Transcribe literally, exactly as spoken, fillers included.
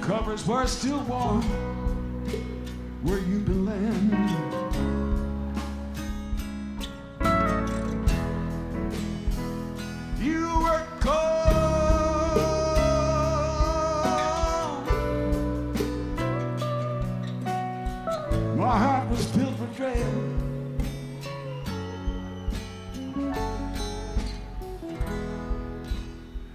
covers were still warm where you've been laying. You were cold. My heart was filled with dread.